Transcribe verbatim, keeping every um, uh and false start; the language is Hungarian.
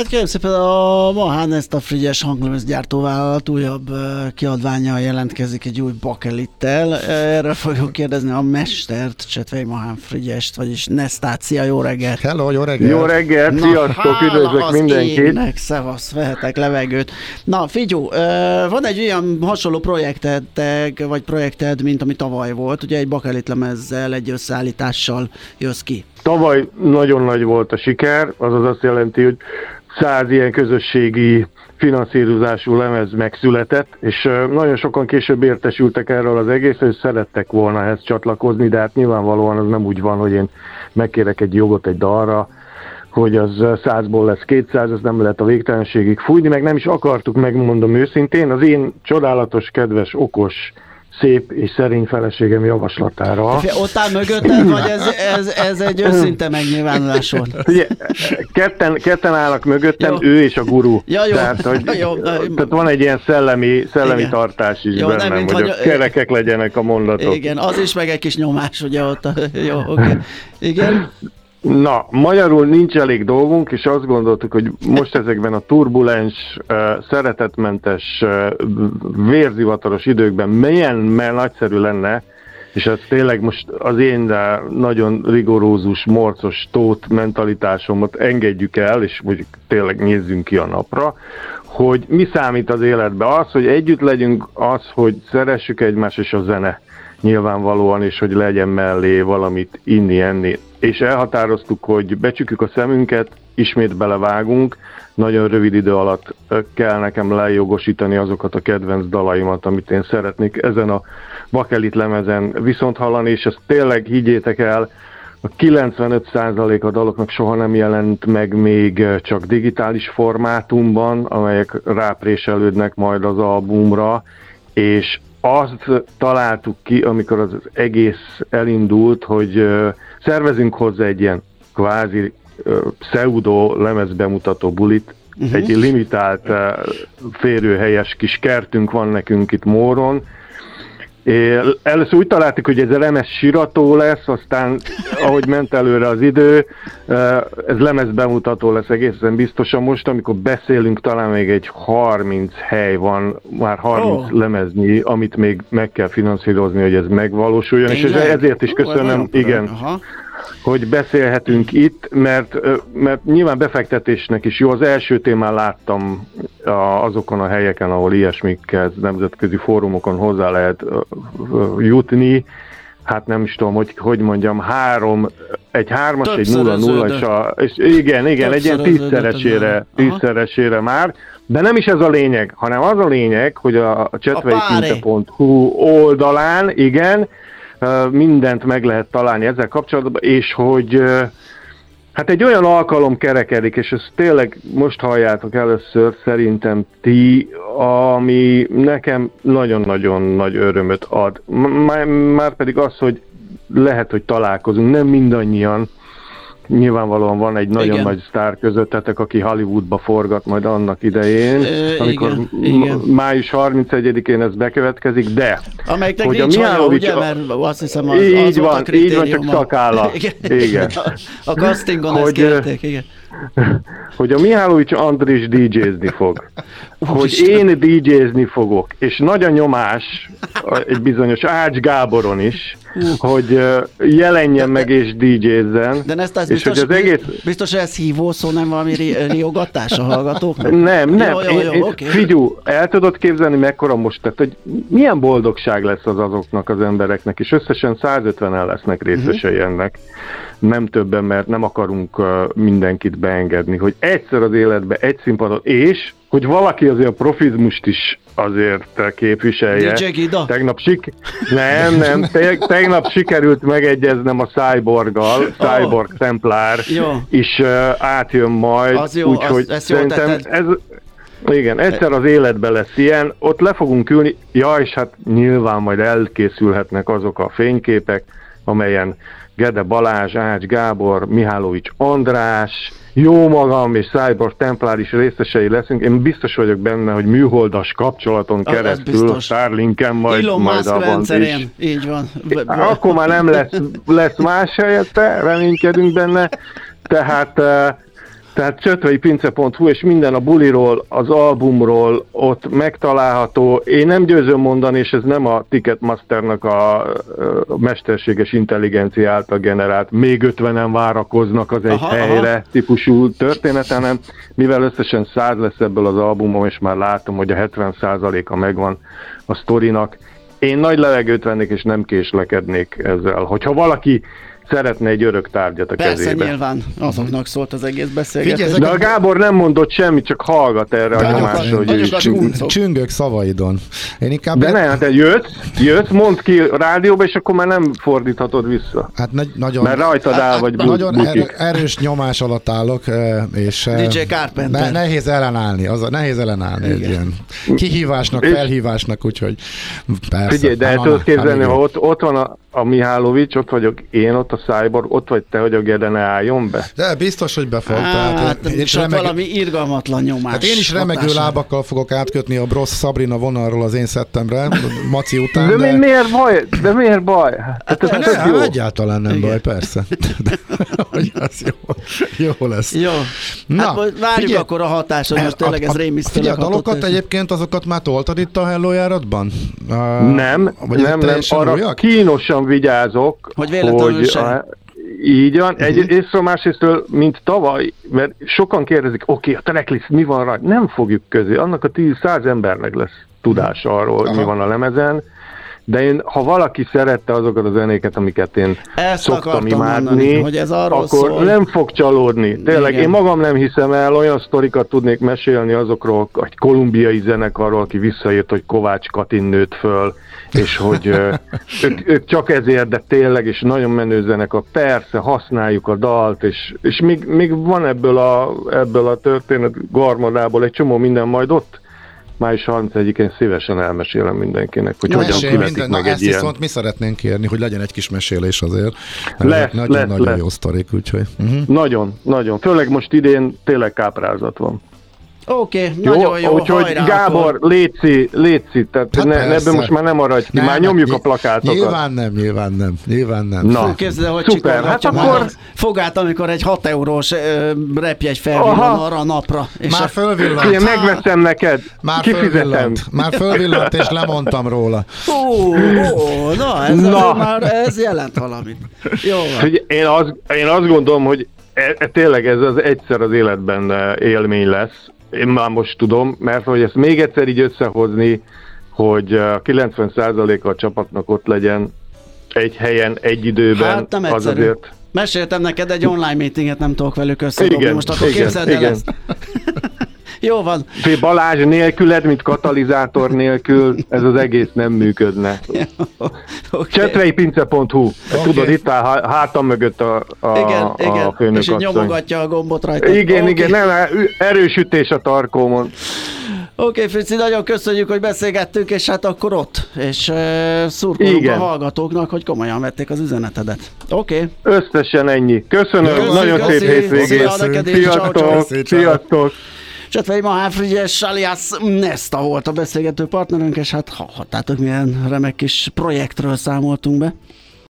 Hát kérem szépen, a Mahán ezt a frigyes hanglemezgyártóvállalat újabb kiadványa jelentkezik egy új bakelittel. Erről fogjuk kérdezni a mestert, Csetvei Mahán Frigyest, vagyis Nesztácia. Jó reggelt! Hello, jó reggelt! Jó reggelt, sziasztok, üdvözlök mindenkit! Ének, szevasz, vehetek levegőt. Na, figyú, van egy olyan hasonló projekted, vagy projekted, mint ami tavaly volt, ugye egy bakelitlemezzel, egy összeállítással jössz ki. Tavaly nagyon nagy volt a siker, azaz azt jelenti, hogy száz ilyen közösségi finanszírozású lemez megszületett, és nagyon sokan később értesültek erről az egész, hogy szerettek volna ehhez csatlakozni, de hát nyilvánvalóan az nem úgy van, hogy én megkérek egy jogot egy dalra, hogy az százból lesz kétszáz, ez nem lehet a végtelenségig fújni, meg nem is akartuk, megmondom őszintén, az én csodálatos, kedves, okos, szép és szerény feleségem javaslatára. Ott áll mögötted, vagy ez, ez, ez egy őszinte megnyilvánulás volt? Ugye, ketten, ketten állnak mögöttem, jó. Ő és a guru. Ja, jó. Tehát, hogy, jó. tehát van egy ilyen szellemi, szellemi tartás is jó, bennem, nem, hogy a kerekek legyenek a mondatok. Igen, az is meg egy kis nyomás, ugye ott. A, jó, oké. Okay. Igen. Na, magyarul nincs elég dolgunk, és azt gondoltuk, hogy most ezekben a turbulens, szeretetmentes, vérzivataros időkben milyen nagyszerű lenne, és ez tényleg most az én nagyon rigorózus, morcos, tót mentalitásomat engedjük el, és mondjuk tényleg nézzünk ki a napra, hogy mi számít az életben. Az, hogy együtt legyünk, az, hogy szeressük egymást, és a zene nyilvánvalóan, és hogy legyen mellé valamit inni, enni. És elhatároztuk, hogy becsukjuk a szemünket, ismét belevágunk, nagyon rövid idő alatt kell nekem lejogosítani azokat a kedvenc dalaimat, amit én szeretnék ezen a bakelit lemezen viszont hallani, és ezt tényleg higgyétek el, a kilencvenöt százalék a daloknak soha nem jelent meg még csak digitális formátumban, amelyek rápréselődnek majd az albumra, és azt találtuk ki, amikor az egész elindult, hogy szervezünk hozzá egy ilyen kvázi pseudo lemezbemutató bulit, uh-huh. Egy limitált férőhelyes kis kertünk van nekünk itt Móron. É, először úgy találtuk, hogy ez a lemez sirató lesz, aztán ahogy ment előre az idő, ez lemezbemutató lesz egészen biztosan. Most, amikor beszélünk, talán még egy harminc hely van, már harminc oh. lemeznyi, amit még meg kell finanszírozni, hogy ez megvalósuljon, és ezért is köszönöm, oh, igen, Aha. hogy beszélhetünk itt, mert, mert nyilván befektetésnek is jó. Az első témán láttam azokon a helyeken, ahol ilyesmikhez, nemzetközi fórumokon hozzá lehet jutni, hát nem is tudom, hogy, hogy mondjam, három, egy hármas, egy nulla nulla, és, a, és igen, igen, egy ilyen tízszeresére, tízszeresére már, de nem is ez a lényeg, hanem az a lényeg, hogy a csetvei kinte pont hu oldalán, igen, mindent meg lehet találni ezzel kapcsolatban, és hogy hát egy olyan alkalom kerekedik, és ezt tényleg most halljátok először szerintem ti, ami nekem nagyon-nagyon nagy örömöt ad. Már, már pedig az, hogy lehet, hogy találkozunk, nem mindannyian, nyilvánvalóan van egy nagyon igen. nagy sztár közöttetek, aki Hollywoodba forgat majd annak idején, Ö, amikor igen, m- igen. május harmincegyedikén ez bekövetkezik, de... Amelyiknek hogy nincs hallja, ugye, mert azt hiszem az, így az van, volt a így van, csak szakálla. Igen. igen. A, a castingon hogy, ezt kérték, igen. Hogy a Mihálovics Andris dé jézni fog. Hogy én dé jézni fogok. És nagy a nyomás egy bizonyos Ács Gáboron is, hogy jelenjen meg és dé jézzen. De ezt az biztos, hogy az egész... biztos, hogy ez hívó szó, nem valami riogatás a hallgatóknak? Nem, nem. Jó, jó, jó, én, okay. Figyú, el tudod képzelni mekkora most, tehát hogy milyen boldogság lesz az azoknak az embereknek, és összesen százötvenen lesznek részesei uh-huh. ennek. Nem többen, mert nem akarunk mindenkit beengedni, hogy egyszer az életbe egy színpadon, és hogy valaki azért a profizmust is azért képviselje. Tegnap sik... Nem, nem, te- tegnap sikerült megegyeznem a Cyborggal, oh. Cyborg Templár is uh, átjön majd, úgyhogy szerintem ez... Igen, egyszer az életben lesz ilyen, ott le fogunk ülni, ja, és hát nyilván majd elkészülhetnek azok a fényképek, amelyen Gede Balázs, Ács Gábor, Mihálovics András, jó magam és Cyborg Templár is részesei leszünk. Én biztos vagyok benne, hogy műholdas kapcsolaton keresztül a Starlinken majd, Elon majd abban is. Így van. Akkor már nem lesz, lesz más helyette, reménykedünk benne. Tehát Tehát csetveipincé pont hu, és minden a buliról, az albumról ott megtalálható. Én nem győzöm mondani, és ez nem a Ticketmasternak a, a mesterséges intelligencia által generált, még ötvenen várakoznak az egy aha, helyre aha. típusú történet, hanem mivel összesen száz lesz ebből az albumom, és már látom, hogy a hetven százaléka megvan a sztorinak. Én nagy levegőt vennék, és nem késlekednék ezzel. Hogyha valaki szeretne egy örök tárgyat a Persze, kezébe. Persze, nyilván azoknak szólt az egész beszélgetés. De a Gábor nem mondott semmit, csak hallgat erre a nyomásra, hogy ő csüngök szavaidon. Én inkább... De nem, hát jössz, jössz, mondd ki rádióba, és akkor már nem fordíthatod vissza. Hát nagy, nagyon... Mert rajtad áll, hát, vagy nagyon er, erős nyomás alatt állok, és... dé dzsé Carpenter. Ne, nehéz ellenállni, az a, nehéz ellenállni egy ilyen kihívásnak, felhívásnak, úgyhogy persze. Figyelj, de el tudod képzelni, ha ott, ott van a a Mihálovics, ott vagyok én, ott a Cyborg, ott vagy te, hogy a Gede ne álljon be? De biztos, hogy be fog. Hát, én csak remeg... valami irgalmatlan nyomás. Hát én is remegő hatása. Lábakkal fogok átkötni a Brosz Sabrina vonalról az én szettemre, Maci után. De, de... Mi, miért baj? De miért baj? Hát, hát, ez ne, jó. Egyáltalán nem igen. Baj, persze. De, hogy az jó, jó lesz. Jó. Na, hát várjuk figyelj, akkor a hatásra, most tényleg ez rémisztőleg hatott. Figyelj, a dalokat egyébként azokat már toltad itt a Hello járatban? Nem, vagy nem, nem, arra kínosan vigyázok, hogy, hogy a, így van, uh-huh. egyrésztről, másrésztről, mint tavaly, mert sokan kérdezik, oké, okay, a tracklist mi van rá? Nem fogjuk közé, annak a tíz-száz embernek lesz tudása arról, hogy aha. mi van a lemezen, de én, ha valaki szerette azokat a zenéket, amiket én ezt szoktam imádni, hogy ez akkor szól. Nem fog csalódni. Tényleg, igen. Én magam nem hiszem el, olyan sztorikat tudnék mesélni azokról, egy kolumbiai zenekarról, aki visszaírt, hogy Kovács Katin nőtt föl, és hogy ők, ők csak ezért, de tényleg, és nagyon menő zenekar. Persze, használjuk a dalt, és, és még, még van ebből a, ebből a történet garmadából egy csomó minden, majd ott május harmincegyedikén szívesen elmesélem mindenkinek, hogy hogyan születik meg na, egy ezt ilyen. Viszont mi szeretnénk kérni, hogy legyen egy kis mesélés azért. Lesz, nagyon-nagyon lesz, jó sztorik, úgyhogy. Uh-huh. Nagyon, nagyon. Főleg most idén tényleg káprázat van. Oké, okay, nagyon jó, úgyhogy Gábor, akkor... létszi, létszi, tehát hát ne, ebben most már nem maradj ki, nem, már nyomjuk ny- a plakátokat. Nyilván nem, nyilván nem, nyilván nem. Na, képzeld, hogy szuper, hát akkor... fogát, amikor egy hat eurós uh, repjegy felvillan arra a napra. És már a... fölvillant. Ugye, megveszem neked, már kifizetem. Fölvillant, már fölvillant, és lemondtam róla. Ó, ó, na, ez, na. Már, ez jelent valamit. Jó van. Én, az, én azt gondolom, hogy e, e, tényleg ez az egyszer az életben élmény lesz. Én már most tudom, mert hogy ezt még egyszer így összehozni, hogy a kilencven százaléka a csapatnak ott legyen egy helyen, egy időben, hát nem az azért... Meséltem neked, egy online meetinget nem tudok velük összedobni, most akkor igen, képzeld el ezt. Jó van. Balázs nélküled, mint katalizátor nélkül, ez az egész nem működne. Okay. csetveipincé pont hu. Okay. Tudod, itt áll hátam mögött a, a, igen, a igen. főnök és így nyomogatja a gombot rajta. Igen, okay. igen, nem, erősütés a tarkómon. Oké, okay, Frici, nagyon köszönjük, hogy beszélgettünk, és hát akkor ott, és uh, szurkolunk a hallgatóknak, hogy komolyan vették az üzenetedet. Oké. Okay. Összesen ennyi. Köszönöm, köszi, nagyon köszi, szép hétvégét. Sziasztok, sziasztok. Csetvei Mahán Frigyes alias Nesta volt a beszélgető partnerünk, és hát hallhattátok, milyen remek kis projektről számoltunk be.